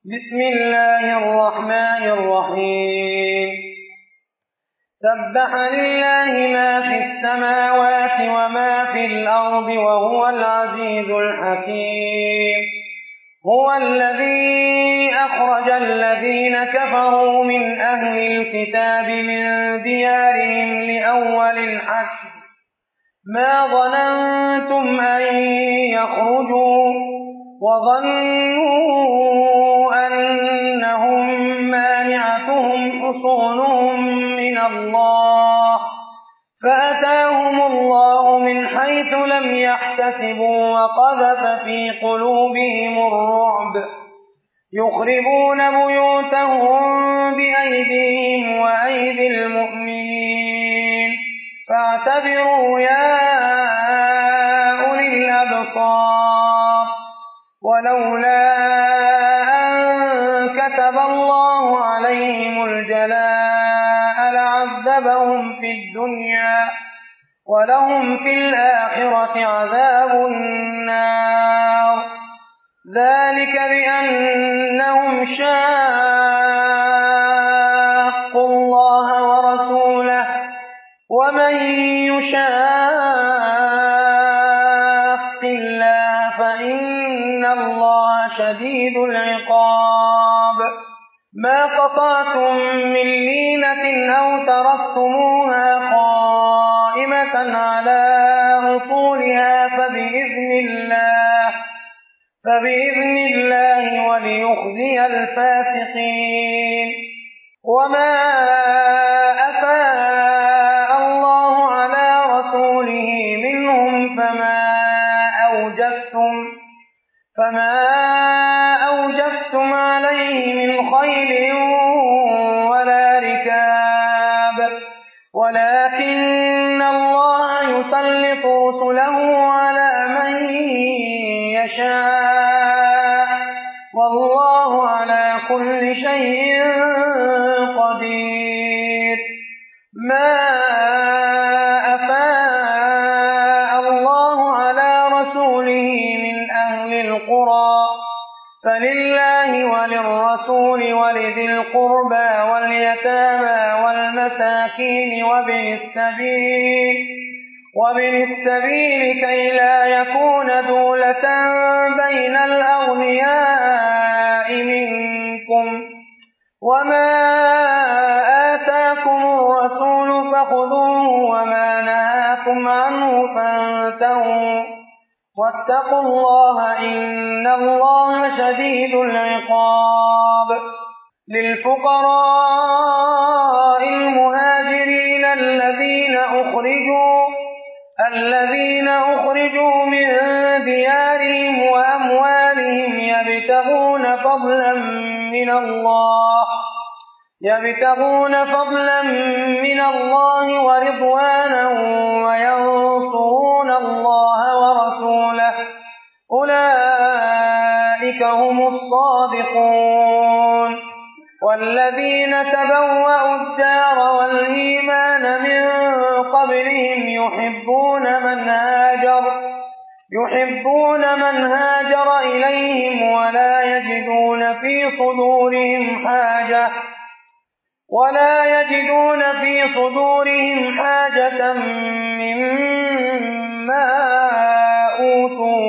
بسم الله الرحمن الرحيم سبح لله ما في السماوات وما في الأرض وهو العزيز الحكيم هو الذي أخرج الذين كفروا من أهل الكتاب من ديارهم لأول الحشر ما ظننتم أن يخرجوا وظنوا أنهم مانعتهم حصونهم من الله فأتاهم الله من حيث لم يحتسبوا وقذف في قلوبهم الرعب يخربون بيوتهم بأيديهم وأيدي المؤمنين فاعتبروا يا أولي الأبصار ولولا أن كتب الله عليهم الجلاء لعذبهم في الدنيا ولهم في الآخرة عذاب النار ذلك بأنهم شاقوا الله ورسوله ومن يشاق الله فإن الله شديد العقاب ما قطعتم من لينة أو تركتموها قائمة على أصولها فبإذن الله وليخزي الفاسقين وما أفاء الله على رسوله منهم فما أوجفتم عليه من خيل ولا ركاب ولكن الله يسلط رسله على من يشاء والله على كل شيء قدير ما أفاء الله على رسوله من أهل القرى فلله وللرسول ولذي القربى واليتامى والمساكين وابن السبيل كي لا يكون دولة بين الأغنياء منكم وما آتاكم الرسول فخذوه وما نهاكم عنه فانتهوا واتقوا الله إن الله شديد العقاب للفقراء المهاجرين الذين أخرجوا من ديارهم وأموالهم يبتغون فضلا من الله ورضوانا وينصرون الله ورسوله أولئك هم الصادقون والذين تبوأوا الدار والإيمان من قبلهم يحبون من هاجر إليهم ولا يجدون في صدورهم حاجة مما أوتوا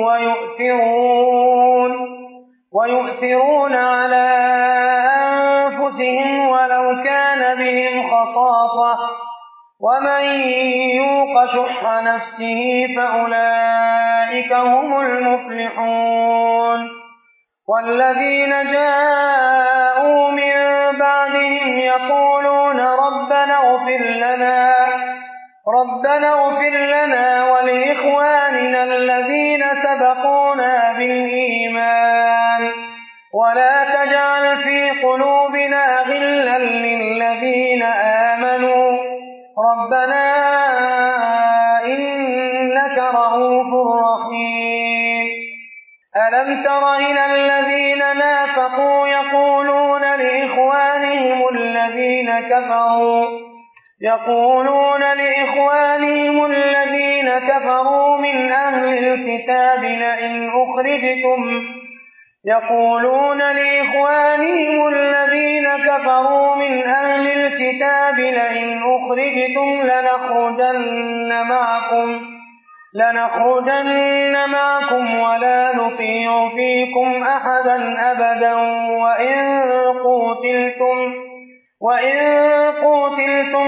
ويؤثرون على أنفسهم ولو كان بهم خصاصة ومن يوق شح نفسه فأولئك هم المفلحون والذين جاءوا من بعدهم يقولون ربنا اغفر لنا ولإخواننا الذين سبقونا بالإيمان ولا تجعل في قلوبنا غلا للذين آمنوا ربنا إنك رؤوف رحيم ألم تر إلى الذين نافقوا يقولون لإخوانهم الذين كفروا من أهل الكتاب يقولون لإخوانهم الذين كفروا من أهل الكتاب لئن أخرجتم لنخرجن معكم ولا نطيع فيكم أحدا أبدا وإن قوتلتم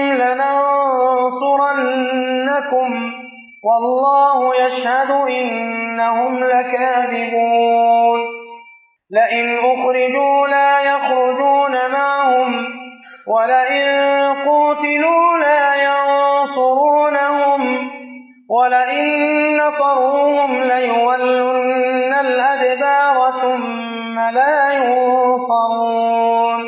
لننصرنكم والله يشهد إنهم لكاذبون لئن أخرجوا لا يخرجون معهم ولئن قوتلوا لا ينصرونهم ولئن نصروهم ليولن الأدبار ثم لا ينصرون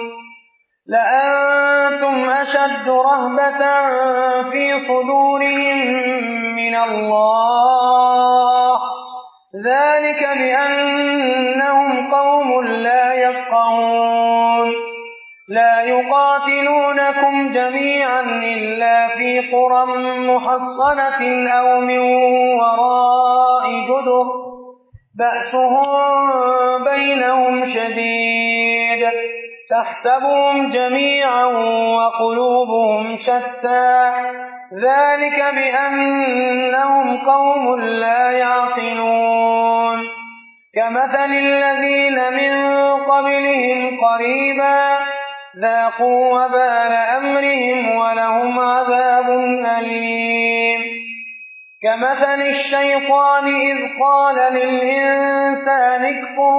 لأنتم أشد رهبة في صدورهم من الله ذلك بأنهم قوم لا يفقهون لا يقاتلونكم جميعا إلا في قرى محصنة أو من وراء جدر بأسهم بينهم شديد تحسبهم جميعا وقلوبهم شتى ذلك بأنهم قوم لا يعقلون كمثل الذين من قبلهم قريبا ذاقوا وبال أمرهم ولهم عذاب أليم كمثل الشيطان إذ قال للإنسان اكفر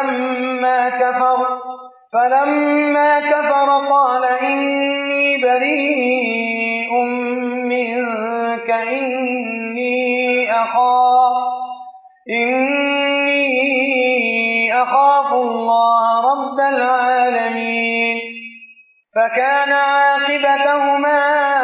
فلما كفر قال إني بريء منك إني أخاف الله رب العالمين فكان عاقبتهما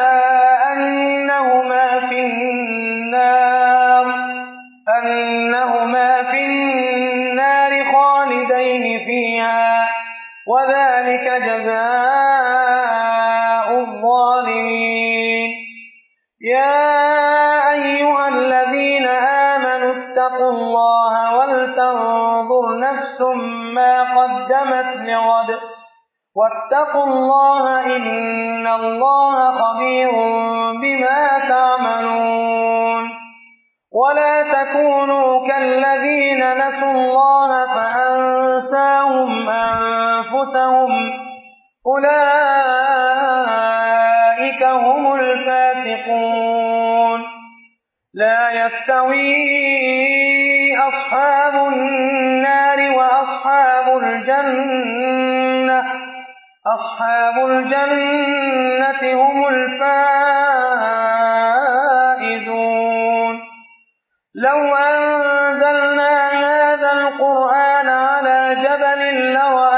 أنهما في النار خالدين فيها وذلك جزاء الظالمين يا أيها الذين آمنوا اتقوا الله ولتنظر نفس ما قدمت لغد واتقوا الله إن الله خبير بما تعملون ولا تكونوا كالذين نسوا الله فأنساهم أنفسهم أولئك هم الفاسقون لا يستوي أصحاب النار وأصحاب الجنة هم الفائزون لو أنزلنا هذا القرآن على جبل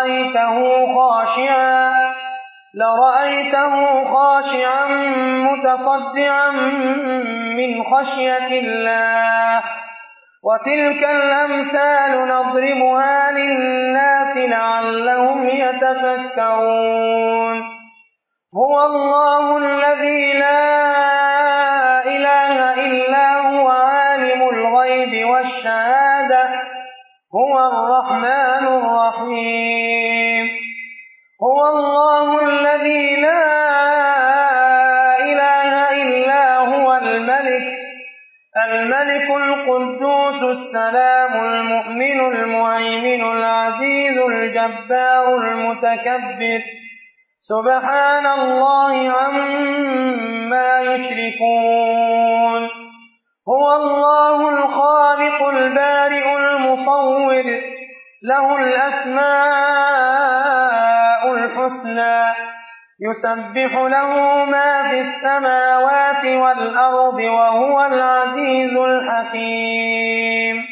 لرأيته خاشعا متصدعا من خشية الله وتلك الأمثال نضربها للناس لعلهم يتفكرون هو الله الذي لا إله إلا هو عالم الغيب والشهادة هو الرحمن الرحيم هو الله الذي لا إله إلا هو الملك القدوس السلام المؤمن المهيمن العزيز الجبار المتكبر سبحان الله عما يشركون هو الله الخالق البارئ المصور له الأسماء الحسنى يسبح له ما في السماوات والأرض وهو العزيز الحكيم